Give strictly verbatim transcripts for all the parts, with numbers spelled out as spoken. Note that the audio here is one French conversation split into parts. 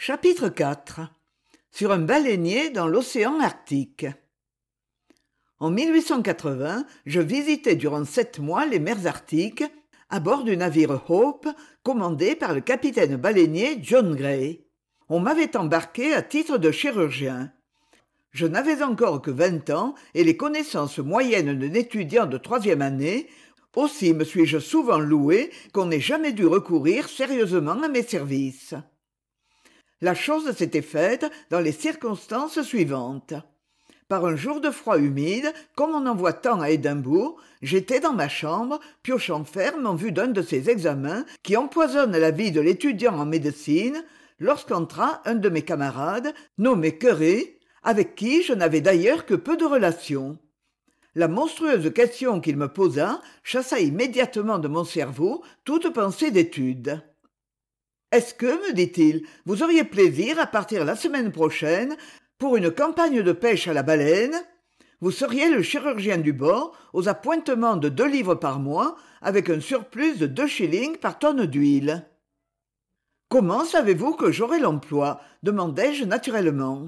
Chapitre quatre. Sur un baleinier dans l'océan Arctique. En mille huit cent quatre-vingts, je visitais durant sept mois les mers arctiques, à bord du navire Hope, commandé par le capitaine baleinier John Gray. On m'avait embarqué à titre de chirurgien. Je n'avais encore que vingt ans et les connaissances moyennes d'un étudiant de troisième année, aussi me suis-je souvent loué qu'on n'ait jamais dû recourir sérieusement à mes services. La chose s'était faite dans les circonstances suivantes. Par un jour de froid humide, comme on en voit tant à Édimbourg, j'étais dans ma chambre, piochant ferme en vue d'un de ces examens qui empoisonnent la vie de l'étudiant en médecine, lorsqu'entra un de mes camarades, nommé Curry, avec qui je n'avais d'ailleurs que peu de relations. La monstrueuse question qu'il me posa chassa immédiatement de mon cerveau toute pensée d'étude. « Est-ce que, me dit-il, vous auriez plaisir à partir la semaine prochaine pour une campagne de pêche à la baleine ? Vous seriez le chirurgien du bord, aux appointements de deux livres par mois, avec un surplus de deux shillings par tonne d'huile. »« Comment savez-vous que j'aurai l'emploi ?» demandai-je naturellement.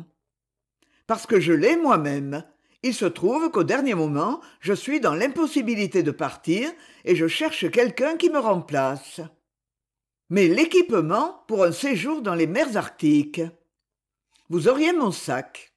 « Parce que je l'ai moi-même. Il se trouve qu'au dernier moment, je suis dans l'impossibilité de partir et je cherche quelqu'un qui me remplace. » Mais l'équipement pour un séjour dans les mers arctiques. Vous auriez mon sac.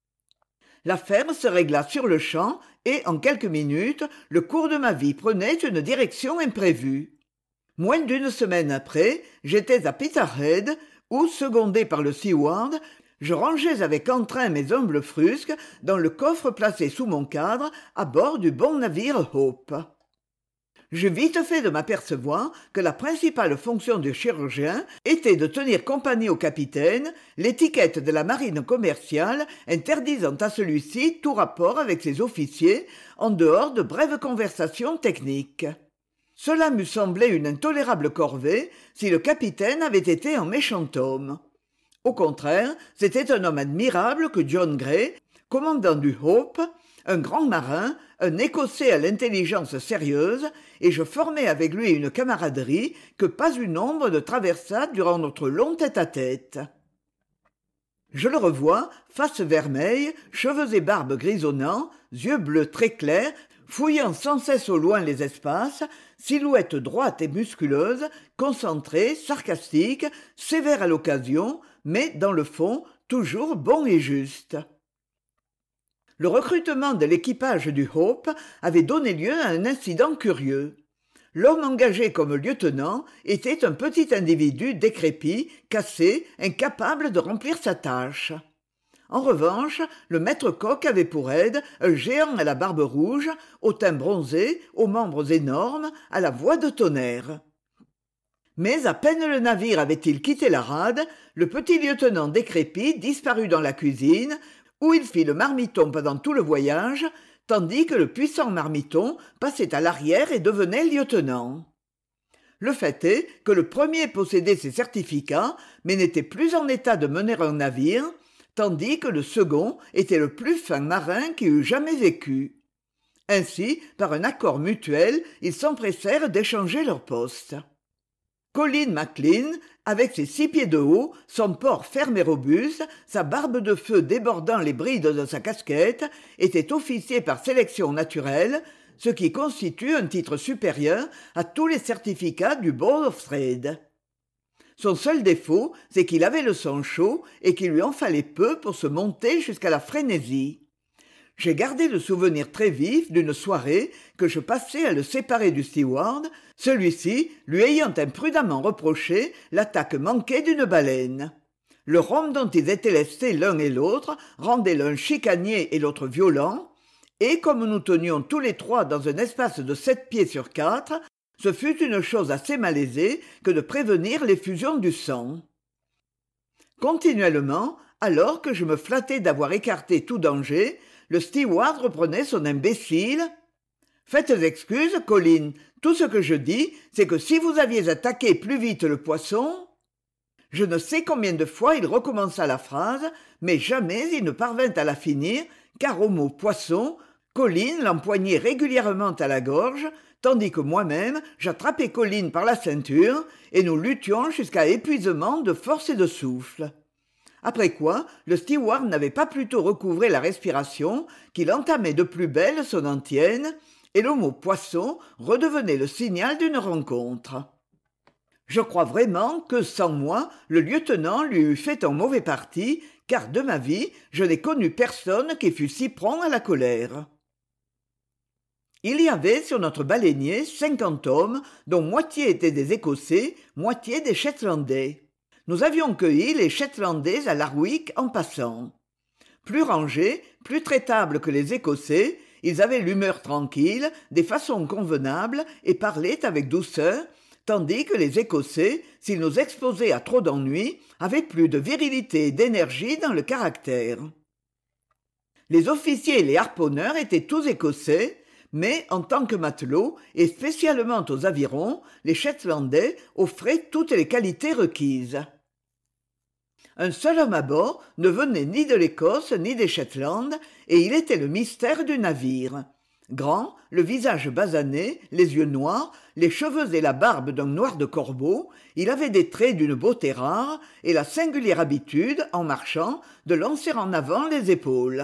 L'affaire se régla sur-le-champ et, en quelques minutes, le cours de ma vie prenait une direction imprévue. Moins d'une semaine après, j'étais à Peterhead, où, secondé par le Steward, je rangeais avec entrain mes humbles frusques dans le coffre placé sous mon cadre à bord du bon navire Hope. J'eus vite fait de m'apercevoir que la principale fonction du chirurgien était de tenir compagnie au capitaine, l'étiquette de la marine commerciale interdisant à celui-ci tout rapport avec ses officiers, en dehors de brèves conversations techniques. Cela m'eût semblé une intolérable corvée si le capitaine avait été un méchant homme. Au contraire, c'était un homme admirable que John Gray, commandant du Hope, un grand marin, un Écossais à l'intelligence sérieuse, et je formai avec lui une camaraderie que pas une ombre ne traversa durant notre long tête-à-tête. Je le revois, face vermeille, cheveux et barbe grisonnants, yeux bleus très clairs, fouillant sans cesse au loin les espaces, silhouette droite et musculeuse, concentré, sarcastique, sévère à l'occasion, mais, dans le fond, toujours bon et juste. Le recrutement de l'équipage du Hope avait donné lieu à un incident curieux. L'homme engagé comme lieutenant était un petit individu décrépit, cassé, incapable de remplir sa tâche. En revanche, le maître-coq avait pour aide un géant à la barbe rouge, au teint bronzé, aux membres énormes, à la voix de tonnerre. Mais à peine le navire avait-il quitté la rade, le petit lieutenant décrépit disparut dans la cuisine, où il fit le marmiton pendant tout le voyage, tandis que le puissant marmiton passait à l'arrière et devenait lieutenant. Le fait est que le premier possédait ses certificats, mais n'était plus en état de mener un navire, tandis que le second était le plus fin marin qui eût jamais vécu. Ainsi, par un accord mutuel, ils s'empressèrent d'échanger leurs postes. Colin MacLean, avec ses six pieds de haut, son port ferme et robuste, sa barbe de feu débordant les brides de sa casquette, était officier par sélection naturelle, ce qui constitue un titre supérieur à tous les certificats du Board of Trade. Son seul défaut, c'est qu'il avait le sang chaud et qu'il lui en fallait peu pour se monter jusqu'à la frénésie. J'ai gardé le souvenir très vif d'une soirée que je passais à le séparer du steward, celui-ci lui ayant imprudemment reproché l'attaque manquée d'une baleine. Le rhum dont ils étaient lestés l'un et l'autre rendait l'un chicanier et l'autre violent, et comme nous tenions tous les trois dans un espace de sept pieds sur quatre, ce fut une chose assez malaisée que de prévenir l'effusion du sang. Continuellement, alors que je me flattais d'avoir écarté tout danger, le steward reprenait son imbécile. « Faites excuse, Colin, tout ce que je dis, c'est que si vous aviez attaqué plus vite le poisson… » Je ne sais combien de fois il recommença la phrase, mais jamais il ne parvint à la finir, car au mot « poisson », Colin l'empoignait régulièrement à la gorge, tandis que moi-même, j'attrapais Colin par la ceinture, et nous luttions jusqu'à épuisement de force et de souffle. Après quoi, le steward n'avait pas plutôt recouvré la respiration qu'il entamait de plus belle son antienne, et le mot poisson redevenait le signal d'une rencontre. Je crois vraiment que, sans moi, le lieutenant lui eût fait un mauvais parti, car de ma vie, je n'ai connu personne qui fût si prompt à la colère. Il y avait sur notre baleinier cinquante hommes, dont moitié étaient des Écossais, moitié des Shetlandais. Nous avions cueilli les Shetlandais à Larwick en passant. Plus rangés, plus traitables que les Écossais, ils avaient l'humeur tranquille, des façons convenables et parlaient avec douceur, tandis que les Écossais, s'ils nous exposaient à trop d'ennuis, avaient plus de virilité et d'énergie dans le caractère. Les officiers et les harponneurs étaient tous Écossais, mais en tant que matelots, et spécialement aux avirons, les Shetlandais offraient toutes les qualités requises. Un seul homme à bord ne venait ni de l'Écosse ni des Shetland, et il était le mystère du navire. Grand, le visage basané, les yeux noirs, les cheveux et la barbe d'un noir de corbeau, il avait des traits d'une beauté rare et la singulière habitude, en marchant, de lancer en avant les épaules.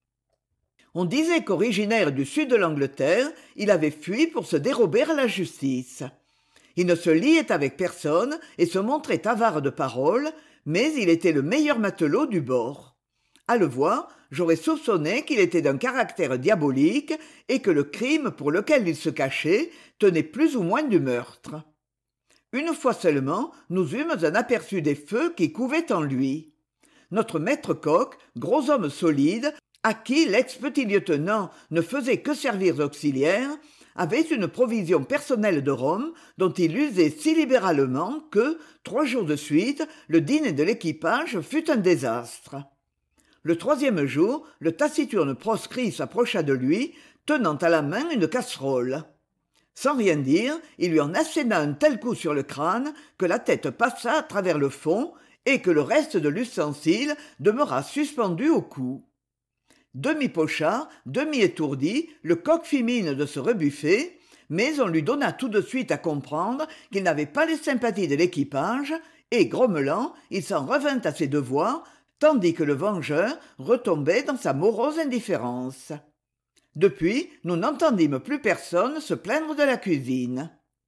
On disait qu'originaire du sud de l'Angleterre, il avait fui pour se dérober à la justice. Il ne se liait avec personne et se montrait avare de paroles, mais il était le meilleur matelot du bord. À le voir, j'aurais soupçonné qu'il était d'un caractère diabolique et que le crime pour lequel il se cachait tenait plus ou moins du meurtre. Une fois seulement, nous eûmes un aperçu des feux qui couvaient en lui. Notre maître-coq, gros homme solide, à qui l'ex-petit lieutenant ne faisait que servir d'auxiliaire, avait une provision personnelle de rhum dont il usait si libéralement que, trois jours de suite, le dîner de l'équipage fut un désastre. Le troisième jour, le taciturne proscrit s'approcha de lui, tenant à la main une casserole. Sans rien dire, il lui en asséna un tel coup sur le crâne que la tête passa à travers le fond et que le reste de l'ustensile demeura suspendu au cou. Demi-pochard, demi-étourdi, le coq fit mine de se rebuffer, mais on lui donna tout de suite à comprendre qu'il n'avait pas les sympathies de l'équipage, et, grommelant, il s'en revint à ses devoirs, tandis que le vengeur retombait dans sa morose indifférence. Depuis, nous n'entendîmes plus personne se plaindre de la cuisine.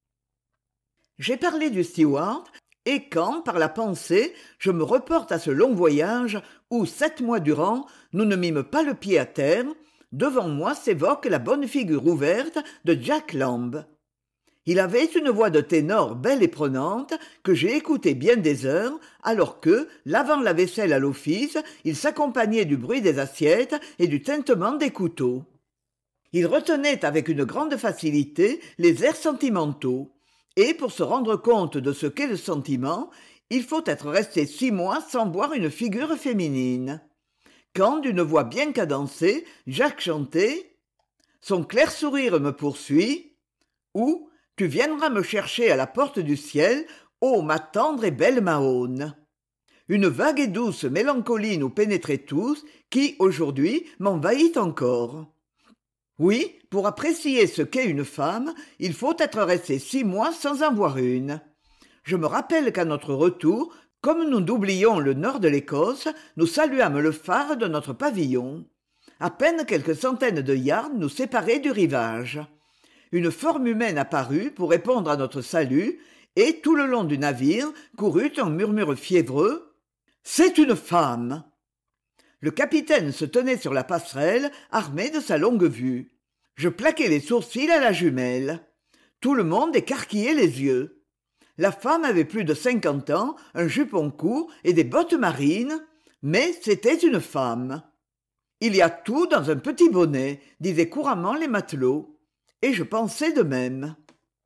J'ai parlé du steward, et quand, par la pensée, je me reporte à ce long voyage où, sept mois durant, nous ne mîmes pas le pied à terre, devant moi s'évoque la bonne figure ouverte de Jack Lamb. Il avait une voix de ténor belle et prenante que j'ai écoutée bien des heures, alors que, lavant la vaisselle à l'office, il s'accompagnait du bruit des assiettes et du tintement des couteaux. Il retenait avec une grande facilité les airs sentimentaux. Et pour se rendre compte de ce qu'est le sentiment, il faut être resté six mois sans voir une figure féminine. Quand, d'une voix bien cadencée, Jacques chantait « Son clair sourire me poursuit » ou « Tu viendras me chercher à la porte du ciel, ô ma tendre et belle Mahone ». Une vague et douce mélancolie nous pénétrait tous, qui, aujourd'hui, m'envahit encore. Oui, pour apprécier ce qu'est une femme, il faut être resté six mois sans en voir une. Je me rappelle qu'à notre retour, comme nous doublions le nord de l'Écosse, nous saluâmes le phare de notre pavillon. À peine quelques centaines de yards nous séparaient du rivage. Une forme humaine apparut pour répondre à notre salut, et tout le long du navire courut un murmure fiévreux « C'est une femme !» Le capitaine se tenait sur la passerelle, armé de sa longue-vue. Je plaquai les sourcils à la jumelle. Tout le monde écarquillait les yeux. La femme avait plus de cinquante ans, un jupon court et des bottes marines, mais c'était une femme. Il y a tout dans un petit bonnet, disaient couramment les matelots, et je pensais de même.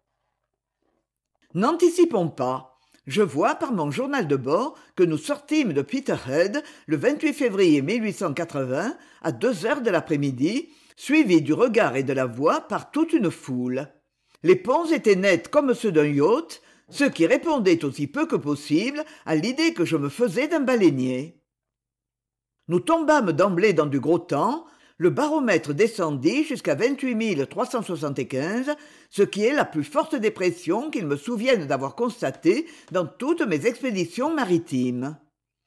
N'anticipons pas. Je vois par mon journal de bord que nous sortîmes de Peterhead le vingt-huit février mille huit cent quatre-vingts à deux heures de l'après-midi, suivis du regard et de la voix par toute une foule. Les ponts étaient nets comme ceux d'un yacht, ce qui répondait aussi peu que possible à l'idée que je me faisais d'un baleinier. Nous tombâmes d'emblée dans du gros temps, le baromètre descendit jusqu'à vingt-huit mille trois cent soixante-quinze, ce qui est la plus forte dépression qu'il me souvienne d'avoir constatée dans toutes mes expéditions maritimes.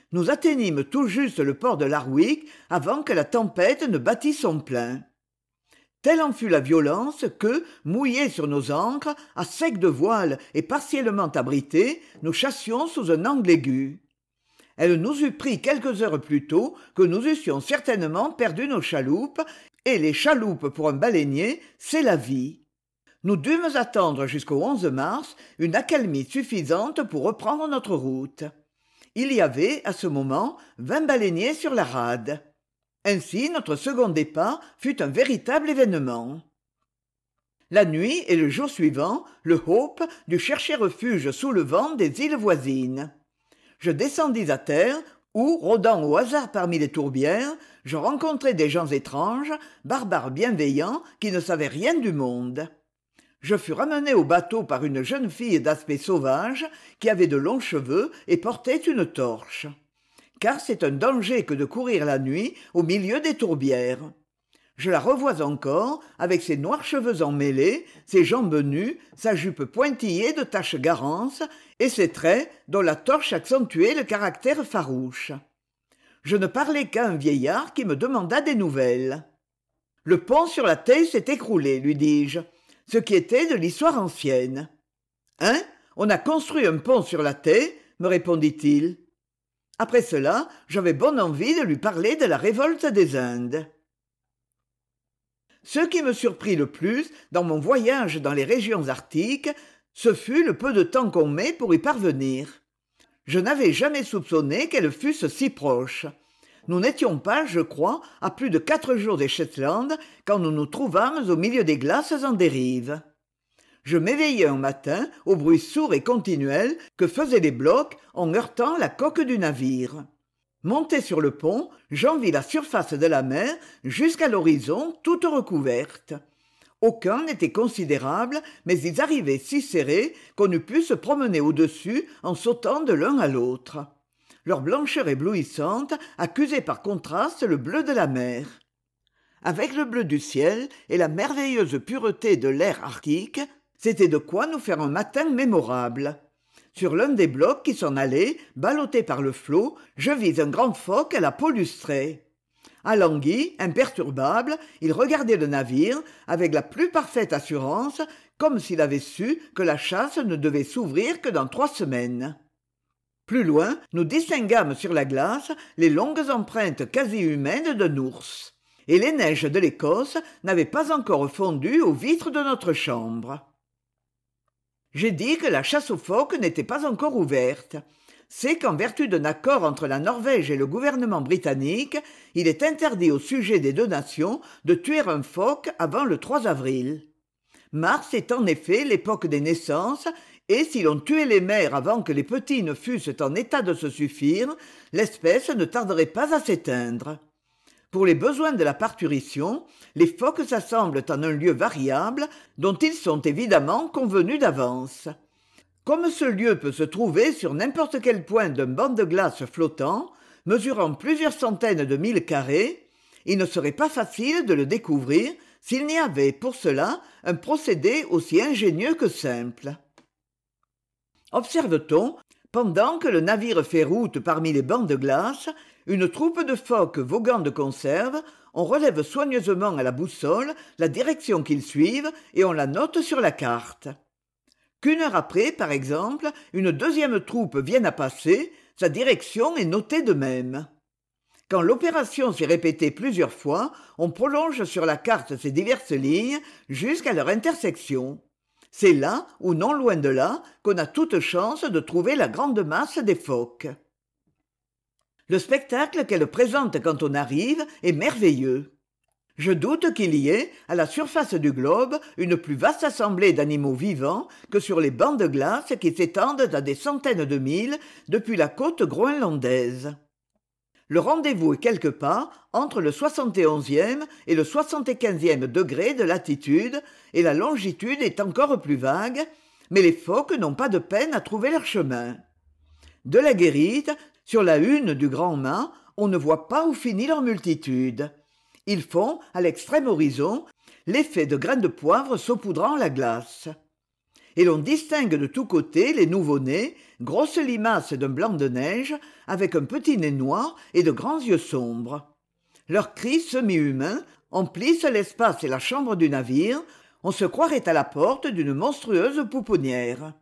Nous atteignîmes tout juste le port de l'Arwick avant que la tempête ne battît son plein. Telle en fut la violence que, mouillés sur nos ancres, à sec de voile et partiellement abrités, nous chassions sous un angle aigu. Elle nous eût pris quelques heures plus tôt que nous eussions certainement perdu nos chaloupes, et les chaloupes pour un baleinier, c'est la vie. Nous dûmes attendre jusqu'au onze mars une accalmie suffisante pour reprendre notre route. Il y avait, à ce moment, vingt baleiniers sur la rade. Ainsi, notre second départ fut un véritable événement. La nuit et le jour suivant, le Hope dut chercher refuge sous le vent des îles voisines. Je descendis à terre, où, rôdant au hasard parmi les tourbières, je rencontrai des gens étranges, barbares bienveillants, qui ne savaient rien du monde. Je fus ramené au bateau par une jeune fille d'aspect sauvage, qui avait de longs cheveux et portait une torche. Car c'est un danger que de courir la nuit au milieu des tourbières. Je la revois encore, avec ses noirs cheveux emmêlés, ses jambes nues, sa jupe pointillée de taches garances, et ses traits dont la torche accentuait le caractère farouche. Je ne parlais qu'à un vieillard qui me demanda des nouvelles. « Le pont sur la Tay s'est écroulé, lui dis-je, ce qui était de l'histoire ancienne. »« Hein ? On a construit un pont sur la Tay ?» me répondit-il. Après cela, j'avais bonne envie de lui parler de la révolte des Indes. Ce qui me surprit le plus dans mon voyage dans les régions arctiques, ce fut le peu de temps qu'on met pour y parvenir. Je n'avais jamais soupçonné qu'elles fussent si proches. Nous n'étions pas, je crois, à plus de quatre jours des Shetland quand nous nous trouvâmes au milieu des glaces en dérive. Je m'éveillai un matin au bruit sourd et continuel que faisaient les blocs en heurtant la coque du navire. Monté sur le pont, j'en vis la surface de la mer jusqu'à l'horizon toute recouverte. Aucun n'était considérable, mais ils arrivaient si serrés qu'on eût pu se promener au-dessus en sautant de l'un à l'autre. Leur blancheur éblouissante accusait par contraste le bleu de la mer. Avec le bleu du ciel et la merveilleuse pureté de l'air arctique, c'était de quoi nous faire un matin mémorable. Sur l'un des blocs qui s'en allait, ballotté par le flot, je vis un grand phoque à la peau lustrée. Alangui, imperturbable, il regardait le navire avec la plus parfaite assurance, comme s'il avait su que la chasse ne devait s'ouvrir que dans trois semaines. Plus loin, nous distinguâmes sur la glace les longues empreintes quasi humaines d'un ours. Et les neiges de l'Écosse n'avaient pas encore fondu aux vitres de notre chambre. J'ai dit que la chasse aux phoques n'était pas encore ouverte. C'est qu'en vertu d'un accord entre la Norvège et le gouvernement britannique, il est interdit au sujet des deux nations de tuer un phoque avant le trois avril. Mars est en effet l'époque des naissances, et si l'on tuait les mères avant que les petits ne fussent en état de se suffire, l'espèce ne tarderait pas à s'éteindre. Pour les besoins de la parturition, les phoques s'assemblent en un lieu variable, dont ils sont évidemment convenus d'avance. Comme ce lieu peut se trouver sur n'importe quel point d'un banc de glace flottant, mesurant plusieurs centaines de milles carrés, il ne serait pas facile de le découvrir s'il n'y avait pour cela un procédé aussi ingénieux que simple. Observe-t-on, pendant que le navire fait route parmi les bancs de glace, une troupe de phoques voguant de conserve, on relève soigneusement à la boussole la direction qu'ils suivent et on la note sur la carte. Qu'une heure après, par exemple, une deuxième troupe vienne à passer, sa direction est notée de même. Quand l'opération s'est répétée plusieurs fois, on prolonge sur la carte ces diverses lignes jusqu'à leur intersection. C'est là, ou non loin de là, qu'on a toute chance de trouver la grande masse des phoques. Le spectacle qu'elle présente quand on arrive est merveilleux. Je doute qu'il y ait, à la surface du globe, une plus vaste assemblée d'animaux vivants que sur les bancs de glace qui s'étendent à des centaines de milles depuis la côte groenlandaise. Le rendez-vous est quelque part entre le soixante et onzième et le soixante-quinzième degré de latitude, et la longitude est encore plus vague, mais les phoques n'ont pas de peine à trouver leur chemin. De la guérite, sur la hune du grand mât, on ne voit pas où finit leur multitude. Ils font, à l'extrême horizon, l'effet de grains de poivre saupoudrant la glace. et l'on distingue de tous côtés les nouveau-nés, grosses limaces d'un blanc de neige, avec un petit nez noir et de grands yeux sombres. Leurs cris semi-humains emplissent l'espace et la chambre du navire, on se croirait à la porte d'une monstrueuse pouponnière.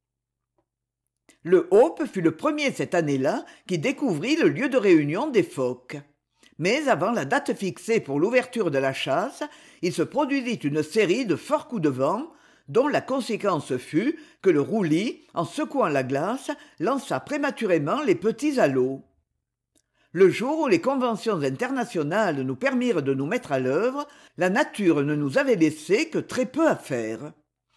Le Hope fut le premier cette année-là qui découvrit le lieu de réunion des phoques. Mais avant la date fixée pour l'ouverture de la chasse, il se produisit une série de forts coups de vent, dont la conséquence fut que le roulis, en secouant la glace, lança prématurément les petits à l'eau. Le jour où les conventions internationales nous permirent de nous mettre à l'œuvre, la nature ne nous avait laissé que très peu à faire.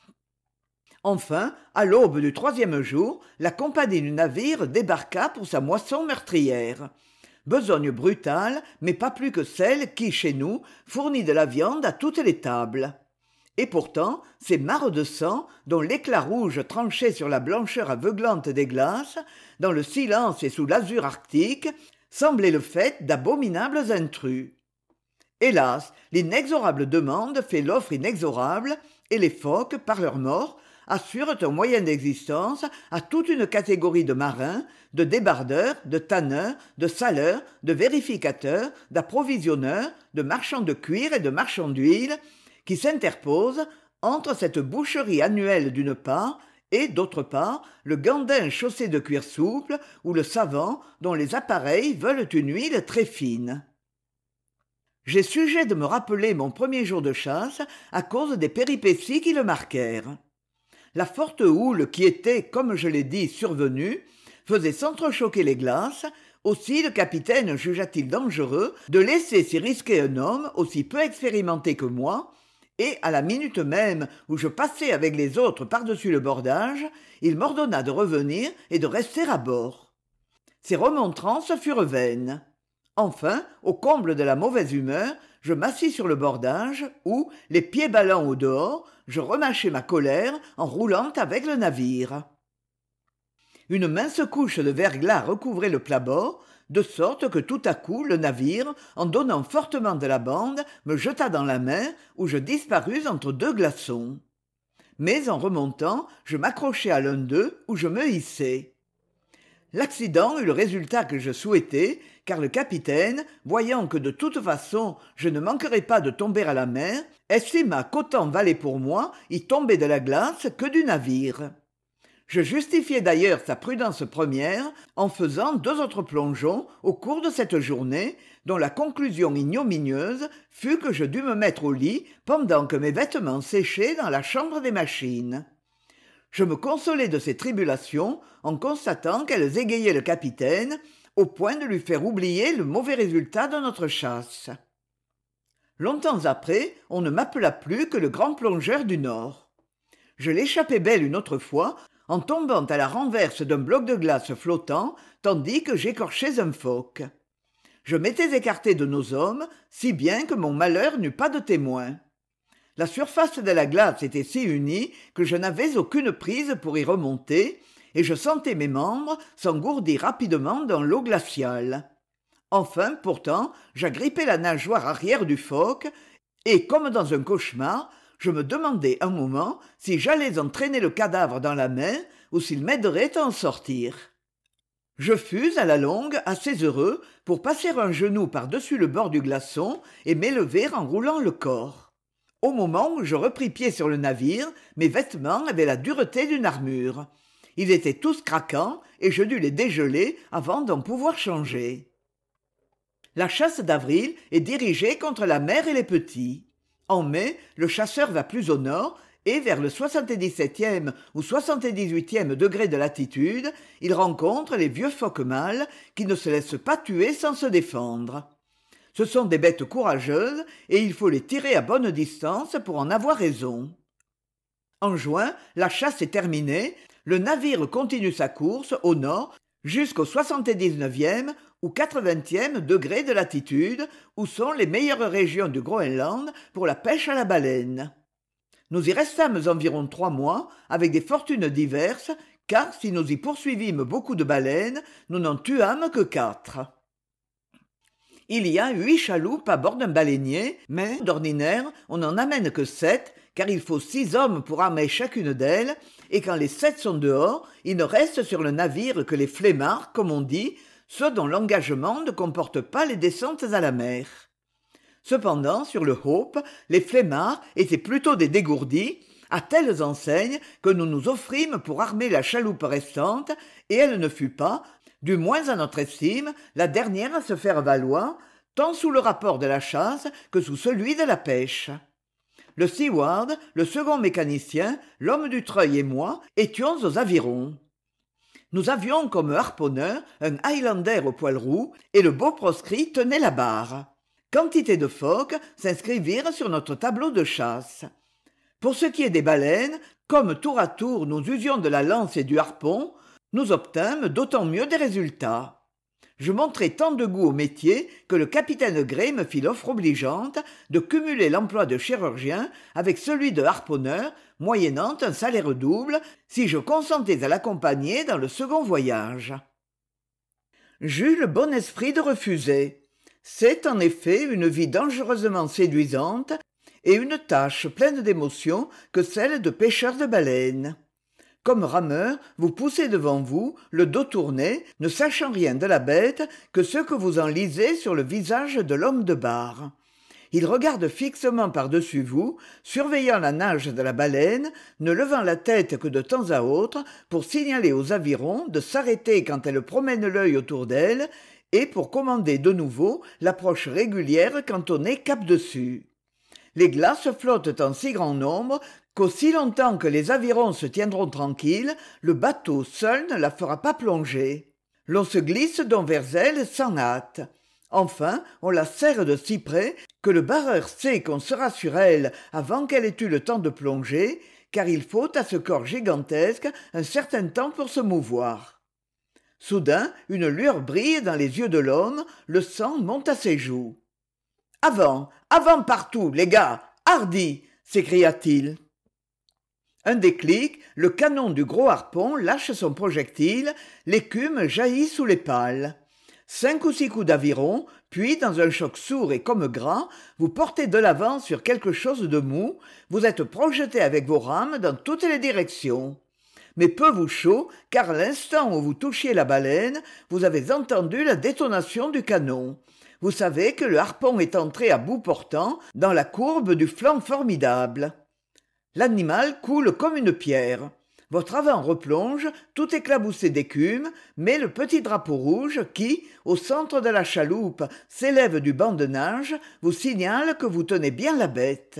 Enfin, à l'aube du troisième jour, la compagnie du navire débarqua pour sa moisson meurtrière. Besogne brutale, mais pas plus que celle qui, chez nous, fournit de la viande à toutes les tables. Et pourtant, ces mares de sang, dont l'éclat rouge tranchait sur la blancheur aveuglante des glaces, dans le silence et sous l'azur arctique, semblaient le fait d'abominables intrus. Hélas, l'inexorable demande fait l'offre inexorable, et les phoques, par leur mort, assurent un moyen d'existence à toute une catégorie de marins, de débardeurs, de tanneurs, de saleurs, de vérificateurs, d'approvisionneurs, de marchands de cuir et de marchands d'huile, qui s'interposent entre cette boucherie annuelle d'une part et, d'autre part, le gandin chaussé de cuir souple ou le savant dont les appareils veulent une huile très fine. J'ai sujet de me rappeler mon premier jour de chasse à cause des péripéties qui le marquèrent. La forte houle qui était, comme je l'ai dit, survenue, faisait s'entrechoquer les glaces, aussi le capitaine jugea-t-il dangereux de laisser s'y risquer un homme aussi peu expérimenté que moi, et à la minute même où je passais avec les autres par-dessus le bordage, il m'ordonna de revenir et de rester à bord. Ces remontrances furent vaines. Enfin, au comble de la mauvaise humeur, je m'assis sur le bordage où, les pieds ballants au dehors, je remâchai ma colère en roulant avec le navire. Une mince couche de verglas recouvrait le plat-bord, de sorte que tout à coup le navire, en donnant fortement de la bande, me jeta dans la mer, où je disparus entre deux glaçons. Mais en remontant, je m'accrochai à l'un d'eux, où je me hissai. L'accident eut le résultat que je souhaitais, car le capitaine, voyant que de toute façon je ne manquerais pas de tomber à la mer, estima qu'autant valait pour moi y tomber de la glace que du navire. Je justifiai d'ailleurs sa prudence première en faisant deux autres plongeons au cours de cette journée, dont la conclusion ignominieuse fut que je dus me mettre au lit pendant que mes vêtements séchaient dans la chambre des machines. Je me consolai de ces tribulations en constatant qu'elles égayaient le capitaine, au point de lui faire oublier le mauvais résultat de notre chasse. Longtemps après, on ne m'appela plus que le grand plongeur du Nord. Je l'échappai belle une autre fois en tombant à la renverse d'un bloc de glace flottant, tandis que j'écorchais un phoque. Je m'étais écarté de nos hommes, si bien que mon malheur n'eut pas de témoin. La surface de la glace était si unie que je n'avais aucune prise pour y remonter, et je sentais mes membres s'engourdir rapidement dans l'eau glaciale. Enfin, pourtant, j'agrippais la nageoire arrière du phoque, et, comme dans un cauchemar, je me demandais un moment si j'allais entraîner le cadavre dans la mer ou s'il m'aiderait à en sortir. Je fus, à la longue, assez heureux pour passer un genou par-dessus le bord du glaçon et m'élever en roulant le corps. Au moment où je repris pied sur le navire, mes vêtements avaient la dureté d'une armure. Ils étaient tous craquants et je dus les dégeler avant d'en pouvoir changer. La chasse d'avril est dirigée contre la mer et les petits. En mai, le chasseur va plus au nord et vers le soixante-dix-septième ou soixante-dix-huitième degré de latitude, il rencontre les vieux phoques mâles qui ne se laissent pas tuer sans se défendre. Ce sont des bêtes courageuses et il faut les tirer à bonne distance pour en avoir raison. En juin, la chasse est terminée, le navire continue sa course au nord jusqu'au soixante-dix-neuvième ou quatre-vingtième degré de latitude, où sont les meilleures régions du Groenland pour la pêche à la baleine. Nous y restâmes environ trois mois, avec des fortunes diverses, car si nous y poursuivîmes beaucoup de baleines, nous n'en tuâmes que quatre. Il y a huit chaloupes à bord d'un baleinier, mais, d'ordinaire, on n'en amène que sept, car il faut six hommes pour armer chacune d'elles, et quand les sept sont dehors, il ne reste sur le navire que les flemmards, comme on dit, ceux dont l'engagement ne comporte pas les descentes à la mer. Cependant, sur le Hope, les flemmards étaient plutôt des dégourdis, à telles enseignes que nous nous offrîmes pour armer la chaloupe restante, et elle ne fut pas, du moins à notre estime, la dernière à se faire valoir, tant sous le rapport de la chasse que sous celui de la pêche. Le steward, le second mécanicien, l'homme du treuil et moi étions aux avirons. Nous avions comme harponneur un Highlander au poil roux, et le beau proscrit tenait la barre. Quantité de phoques s'inscrivirent sur notre tableau de chasse. Pour ce qui est des baleines, comme tour à tour nous usions de la lance et du harpon, nous obtînmes d'autant mieux des résultats. Je montrai tant de goût au métier que le capitaine Gray me fit l'offre obligeante de cumuler l'emploi de chirurgien avec celui de harponneur, moyennant un salaire double, si je consentais à l'accompagner dans le second voyage. J'eus le bon esprit de refuser. C'est en effet une vie dangereusement séduisante et une tâche pleine d'émotions que celle de pêcheur de baleines. Comme rameur, vous poussez devant vous, le dos tourné, ne sachant rien de la bête que ce que vous en lisez sur le visage de l'homme de barre. Il regarde fixement par-dessus vous, surveillant la nage de la baleine, ne levant la tête que de temps à autre pour signaler aux avirons de s'arrêter quand elle promène l'œil autour d'elle et pour commander de nouveau l'approche régulière quand on est cap-dessus. Les glaces flottent en si grand nombre qu'aussi longtemps que les avirons se tiendront tranquilles, le bateau seul ne la fera pas plonger. L'on se glisse donc vers elle sans hâte. Enfin, on la serre de si près que le barreur sait qu'on sera sur elle avant qu'elle ait eu le temps de plonger, car il faut à ce corps gigantesque un certain temps pour se mouvoir. Soudain, une lueur brille dans les yeux de l'homme, le sang monte à ses joues. « Avant, avant partout, les gars, hardi !» s'écria-t-il. Un déclic, le canon du gros harpon lâche son projectile, l'écume jaillit sous les pales. Cinq ou six coups d'aviron, puis, dans un choc sourd et comme gras, vous portez de l'avant sur quelque chose de mou, vous êtes projeté avec vos rames dans toutes les directions. Mais peu vous chaud, car à l'instant où vous touchiez la baleine, vous avez entendu la détonation du canon. Vous savez que le harpon est entré à bout portant dans la courbe du flanc formidable. L'animal coule comme une pierre. Votre avant replonge, tout éclaboussé d'écume, mais le petit drapeau rouge qui, au centre de la chaloupe, s'élève du banc de nage, vous signale que vous tenez bien la bête.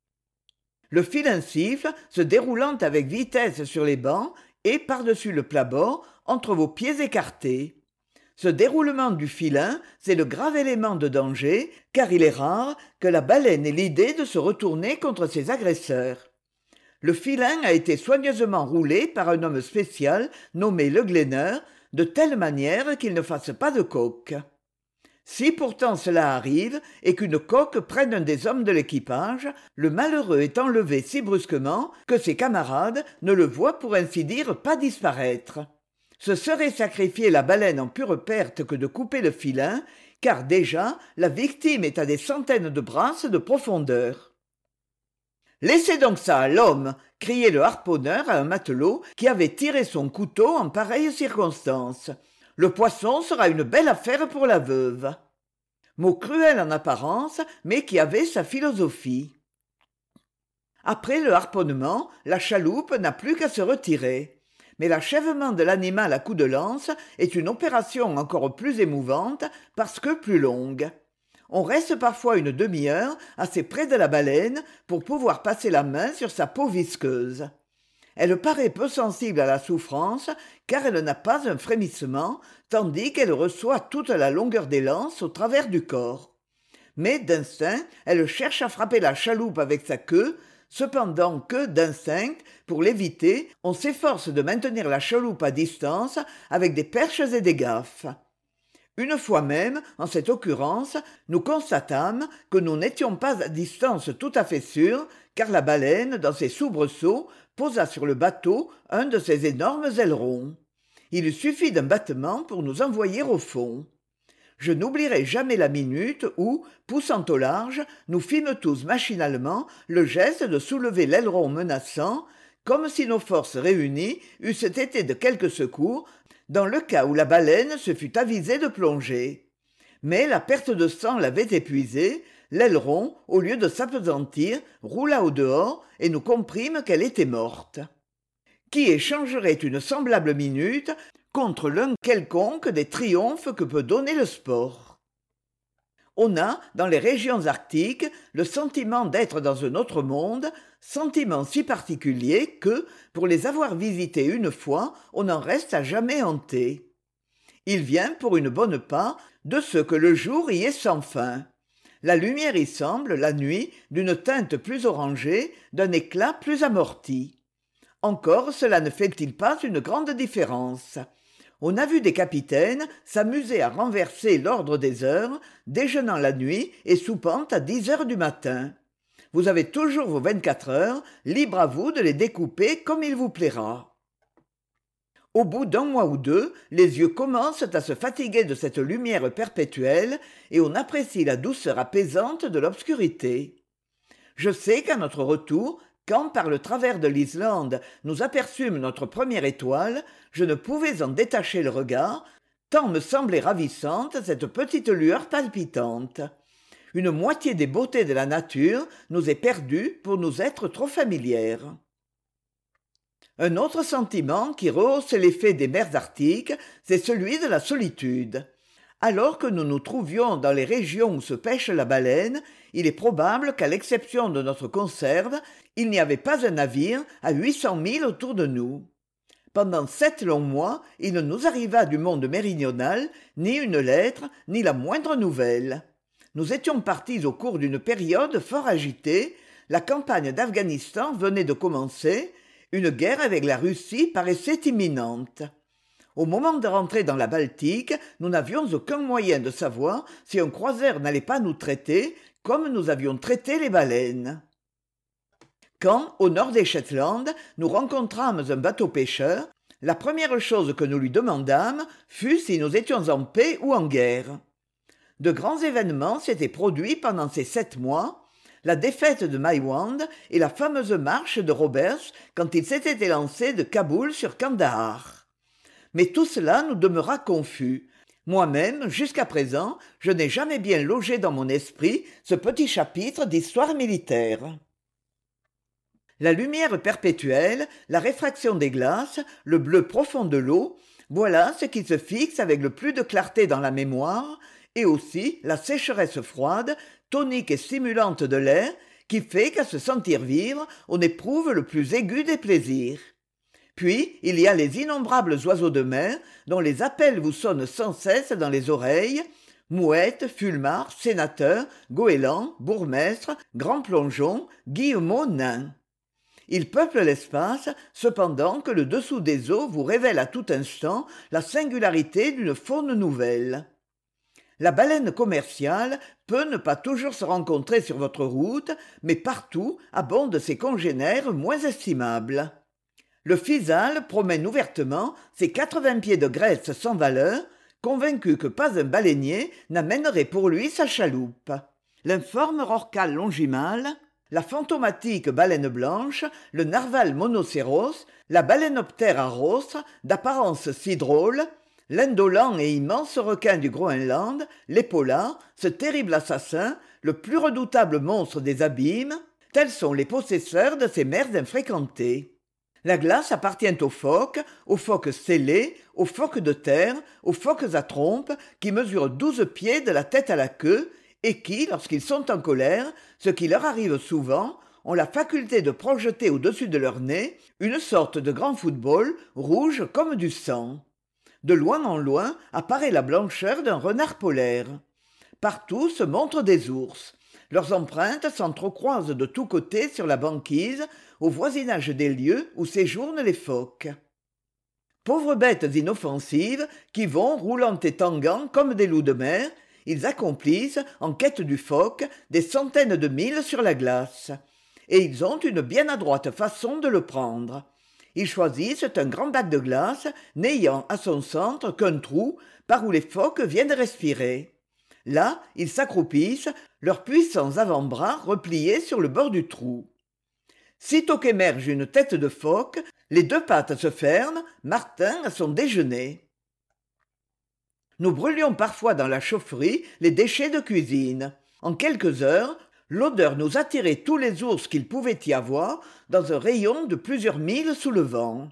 Le filin siffle, se déroulant avec vitesse sur les bancs et par-dessus le plat-bord, entre vos pieds écartés. Ce déroulement du filin, c'est le grave élément de danger, car il est rare que la baleine ait l'idée de se retourner contre ses agresseurs. Le filin a été soigneusement roulé par un homme spécial nommé le Gleneur, de telle manière qu'il ne fasse pas de coque. Si pourtant cela arrive et qu'une coque prenne un des hommes de l'équipage, le malheureux est enlevé si brusquement que ses camarades ne le voient pour ainsi dire pas disparaître. Ce serait sacrifier la baleine en pure perte que de couper le filin, car déjà la victime est à des centaines de brasses de profondeur. « Laissez donc ça à l'homme !» criait le harponneur à un matelot qui avait tiré son couteau en pareille circonstance. « Le poisson sera une belle affaire pour la veuve. » Mot cruel en apparence, mais qui avait sa philosophie. Après le harponnement, la chaloupe n'a plus qu'à se retirer. Mais l'achèvement de l'animal à coups de lance est une opération encore plus émouvante parce que plus longue. On reste parfois une demi-heure assez près de la baleine pour pouvoir passer la main sur sa peau visqueuse. Elle paraît peu sensible à la souffrance car elle n'a pas un frémissement tandis qu'elle reçoit toute la longueur des lances au travers du corps. Mais d'instinct, elle cherche à frapper la chaloupe avec sa queue, cependant que, d'instinct, pour l'éviter, on s'efforce de maintenir la chaloupe à distance avec des perches et des gaffes. Une fois même, en cette occurrence, nous constatâmes que nous n'étions pas à distance tout à fait sûre, car la baleine, dans ses soubresauts, posa sur le bateau un de ses énormes ailerons. Il suffit d'un battement pour nous envoyer au fond. Je n'oublierai jamais la minute où, poussant au large, nous fîmes tous machinalement le geste de soulever l'aileron menaçant, comme si nos forces réunies eussent été de quelque secours dans le cas où la baleine se fût avisée de plonger. Mais la perte de sang l'avait épuisée, l'aileron, au lieu de s'appesantir, roula au dehors et nous comprîmes qu'elle était morte. Qui échangerait une semblable minute contre l'un quelconque des triomphes que peut donner le sport? On a, dans les régions arctiques, le sentiment d'être dans un autre monde, sentiment si particulier que, pour les avoir visités une fois, on en reste à jamais hanté. Il vient, pour une bonne part, de ce que le jour y est sans fin. La lumière y semble, la nuit, d'une teinte plus orangée, d'un éclat plus amorti. Encore cela ne fait-il pas une grande différence. On a vu des capitaines s'amuser à renverser l'ordre des heures, déjeunant la nuit et soupant à dix heures du matin. Vous avez toujours vos vingt-quatre heures, libre à vous de les découper comme il vous plaira. Au bout d'un mois ou deux, les yeux commencent à se fatiguer de cette lumière perpétuelle et on apprécie la douceur apaisante de l'obscurité. Je sais qu'à notre retour, quand par le travers de l'Islande nous aperçûmes notre première étoile, je ne pouvais en détacher le regard, tant me semblait ravissante cette petite lueur palpitante. Une moitié des beautés de la nature nous est perdue pour nous être trop familière. Un autre sentiment qui rehausse l'effet des mers arctiques, c'est celui de la solitude. Alors que nous nous trouvions dans les régions où se pêche la baleine, il est probable qu'à l'exception de notre conserve, il n'y avait pas un navire à huit cents milles autour de nous. Pendant sept longs mois, il ne nous arriva du monde méridional ni une lettre, ni la moindre nouvelle. Nous étions partis au cours d'une période fort agitée, la campagne d'Afghanistan venait de commencer, une guerre avec la Russie paraissait imminente. Au moment de rentrer dans la Baltique, nous n'avions aucun moyen de savoir si un croiseur n'allait pas nous traiter comme nous avions traité les baleines. Quand, au nord des Shetland, nous rencontrâmes un bateau pêcheur, la première chose que nous lui demandâmes fut si nous étions en paix ou en guerre. De grands événements s'étaient produits pendant ces sept mois, la défaite de Maiwand et la fameuse marche de Roberts quand il s'était élancé de Kaboul sur Kandahar. Mais tout cela nous demeura confus. Moi-même, jusqu'à présent, je n'ai jamais bien logé dans mon esprit ce petit chapitre d'histoire militaire. La lumière perpétuelle, la réfraction des glaces, le bleu profond de l'eau, voilà ce qui se fixe avec le plus de clarté dans la mémoire, et aussi la sécheresse froide, tonique et stimulante de l'air, qui fait qu'à se sentir vivre, on éprouve le plus aigu des plaisirs. Puis, il y a les innombrables oiseaux de mer, dont les appels vous sonnent sans cesse dans les oreilles, mouettes, fulmars, sénateurs, goélands, bourgmestres, grands plongeons, guillemots, nains. Ils peuplent l'espace, cependant que le dessous des eaux vous révèle à tout instant la singularité d'une faune nouvelle. La baleine commerciale peut ne pas toujours se rencontrer sur votre route, mais partout abondent ses congénères moins estimables. Le physal promène ouvertement ses quatre-vingts pieds de graisse sans valeur, convaincu que pas un baleinier n'amènerait pour lui sa chaloupe. L'informe rorqual longimale, la fantomatique baleine blanche, le narval monocéros, la baleinoptère à rostre, d'apparence si drôle, l'indolent et immense requin du Groenland, l'épaulard, ce terrible assassin, le plus redoutable monstre des abîmes, tels sont les possesseurs de ces mers infréquentées. La glace appartient aux phoques, aux phoques scellés, aux phoques de terre, aux phoques à trompe, qui mesurent douze pieds de la tête à la queue, et qui, lorsqu'ils sont en colère, ce qui leur arrive souvent, ont la faculté de projeter au-dessus de leur nez une sorte de grand football rouge comme du sang. De loin en loin apparaît la blancheur d'un renard polaire. Partout se montrent des ours. Leurs empreintes s'entrecroisent de tous côtés sur la banquise, au voisinage des lieux où séjournent les phoques. Pauvres bêtes inoffensives qui vont roulant et tanguant comme des loups de mer, ils accomplissent, en quête du phoque, des centaines de milles sur la glace. Et ils ont une bien adroite façon de le prendre. Ils choisissent un grand bac de glace, n'ayant à son centre qu'un trou, par où les phoques viennent respirer. Là, ils s'accroupissent, leurs puissants avant-bras repliés sur le bord du trou. Sitôt qu'émerge une tête de phoque, les deux pattes se ferment, Martin a son déjeuner. Nous brûlions parfois dans la chaufferie les déchets de cuisine. En quelques heures, l'odeur nous attirait tous les ours qu'il pouvait y avoir dans un rayon de plusieurs milles sous le vent.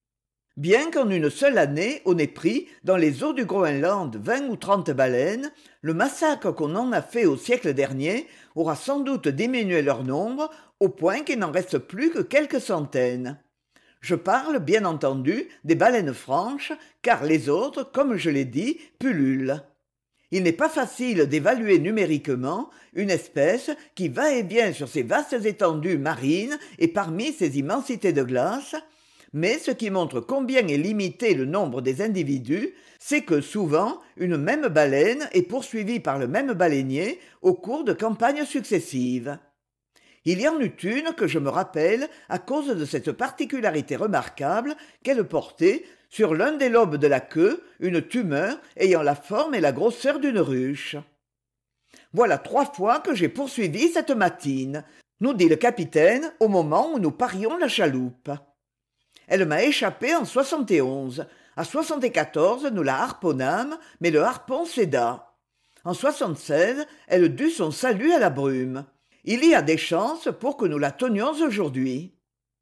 Bien qu'en une seule année on ait pris dans les eaux du Groenland vingt ou trente baleines, le massacre qu'on en a fait au siècle dernier aura sans doute diminué leur nombre au point qu'il n'en reste plus que quelques centaines. Je parle, bien entendu, des baleines franches, car les autres, comme je l'ai dit, pullulent. Il n'est pas facile d'évaluer numériquement une espèce qui va et vient sur ces vastes étendues marines et parmi ces immensités de glace, mais ce qui montre combien est limité le nombre des individus, c'est que souvent une même baleine est poursuivie par le même baleinier au cours de campagnes successives. Il y en eut une que je me rappelle à cause de cette particularité remarquable qu'elle portait sur l'un des lobes de la queue une tumeur ayant la forme et la grosseur d'une ruche. Voilà trois fois que j'ai poursuivi cette matine, nous dit le capitaine au moment où nous parions la chaloupe. Elle m'a échappé en soixante et onze. À soixante et quatorze, nous la harponnâmes, mais le harpon céda. En soixante-seize, elle dut son salut à la brume. Il y a des chances pour que nous la tenions aujourd'hui.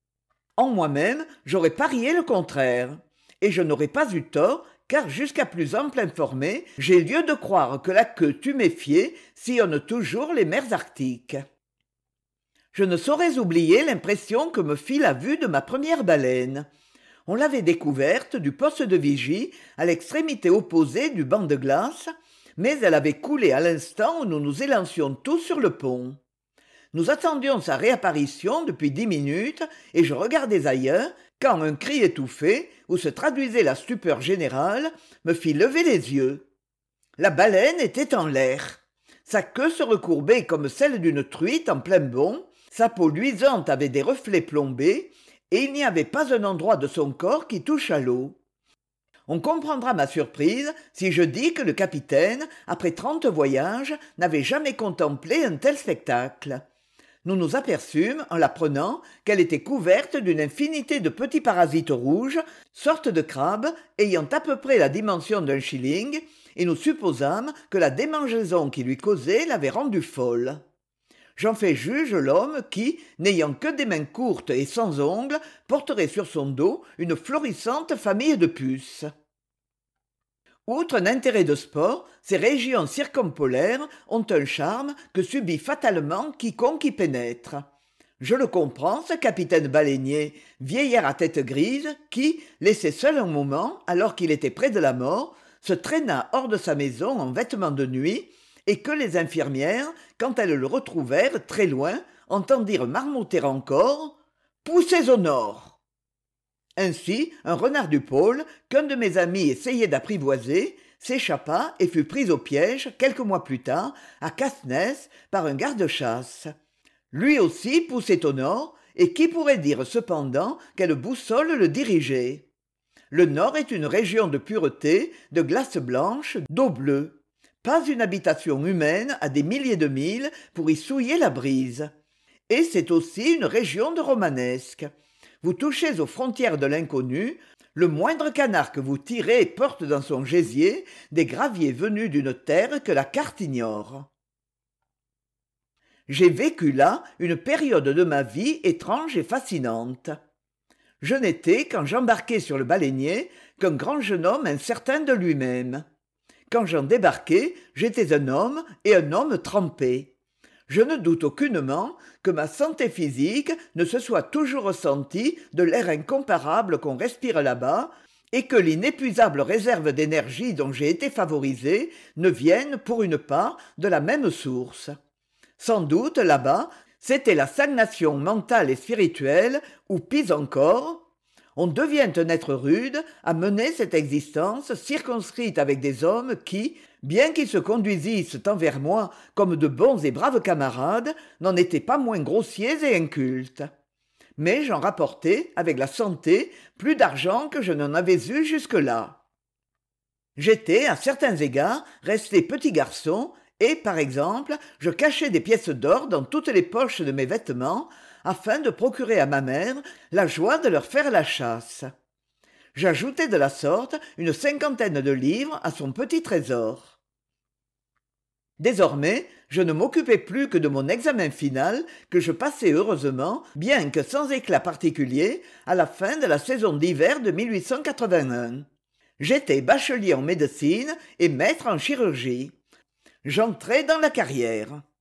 En moi-même, j'aurais parié le contraire. Et je n'aurais pas eu tort, car jusqu'à plus ample informé, j'ai lieu de croire que la queue tuméfiée sillonne toujours les mers arctiques. Je ne saurais oublier l'impression que me fit la vue de ma première baleine. On l'avait découverte du poste de vigie à l'extrémité opposée du banc de glace, mais elle avait coulé à l'instant où nous nous élancions tous sur le pont. Nous attendions sa réapparition depuis dix minutes et je regardais ailleurs quand un cri étouffé, où se traduisait la stupeur générale, me fit lever les yeux. La baleine était en l'air. Sa queue se recourbait comme celle d'une truite en plein bond, sa peau luisante avait des reflets plombés, et il n'y avait pas un endroit de son corps qui touche à l'eau. On comprendra ma surprise si je dis que le capitaine, après trente voyages, n'avait jamais contemplé un tel spectacle. Nous nous aperçûmes, en la prenant, qu'elle était couverte d'une infinité de petits parasites rouges, sortes de crabes ayant à peu près la dimension d'un shilling, et nous supposâmes que la démangeaison qui lui causait l'avait rendue folle. J'en fais juge l'homme qui, n'ayant que des mains courtes et sans ongles, porterait sur son dos une florissante famille de puces. Outre un intérêt de sport, ces régions circumpolaires ont un charme que subit fatalement quiconque y pénètre. Je le comprends, ce capitaine baleinier, vieillard à tête grise, qui, laissé seul un moment, alors qu'il était près de la mort, se traîna hors de sa maison en vêtements de nuit, et que les infirmières, quand elles le retrouvèrent très loin, entendirent marmotter encore « Poussez au nord !» Ainsi, un renard du pôle, qu'un de mes amis essayait d'apprivoiser, s'échappa et fut pris au piège, quelques mois plus tard, à Caithness, par un garde-chasse. Lui aussi poussait au nord, et qui pourrait dire cependant quelle boussole le dirigeait ? Le nord est une région de pureté, de glace blanche, d'eau bleue. Pas une habitation humaine à des milliers de milles pour y souiller la brise. Et c'est aussi une région de romanesque. Vous touchez aux frontières de l'inconnu, le moindre canard que vous tirez porte dans son gésier des graviers venus d'une terre que la carte ignore. J'ai vécu là une période de ma vie étrange et fascinante. Je n'étais, quand j'embarquais sur le baleinier, qu'un grand jeune homme incertain de lui-même. Quand j'en débarquais, j'étais un homme et un homme trempé. Je ne doute aucunement que ma santé physique ne se soit toujours ressentie de l'air incomparable qu'on respire là-bas et que l'inépuisable réserve d'énergie dont j'ai été favorisé ne vienne, pour une part, de la même source. Sans doute, là-bas, c'était la stagnation mentale et spirituelle, ou pis encore, on devient un être rude à mener cette existence circonscrite avec des hommes qui, bien qu'ils se conduisissent envers moi comme de bons et braves camarades, n'en étaient pas moins grossiers et incultes. Mais j'en rapportais, avec la santé, plus d'argent que je n'en avais eu jusque-là. J'étais, à certains égards, resté petit garçon, et, par exemple, je cachais des pièces d'or dans toutes les poches de mes vêtements, afin de procurer à ma mère la joie de leur faire la chasse. J'ajoutai de la sorte une cinquantaine de livres à son petit trésor. Désormais, je ne m'occupais plus que de mon examen final, que je passai heureusement, bien que sans éclat particulier, à la fin de la saison d'hiver de mille huit cent quatre-vingt-un. J'étais bachelier en médecine et maître en chirurgie. J'entrai dans la carrière.